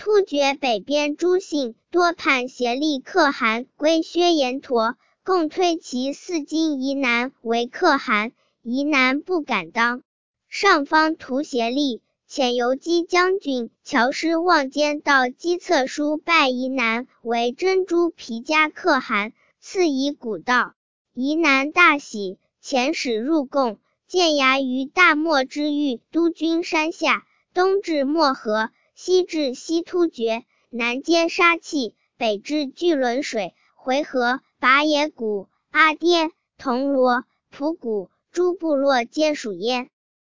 突厥北边诸姓多叛协力可汗归薛延陀，共推其4京夷南为可汗，夷南不敢当。上方图协力，遣游击将军乔师望间到机策书拜夷南为珍珠皮加可汗，赐以古道。夷南大喜，遣使入贡，建衙于大漠之域都军山下，东至漠河，西至西突厥，南接沙碛，北至巨轮水、回纥、拔野谷、阿爹、铜锣、普谷，诸部落皆属焉。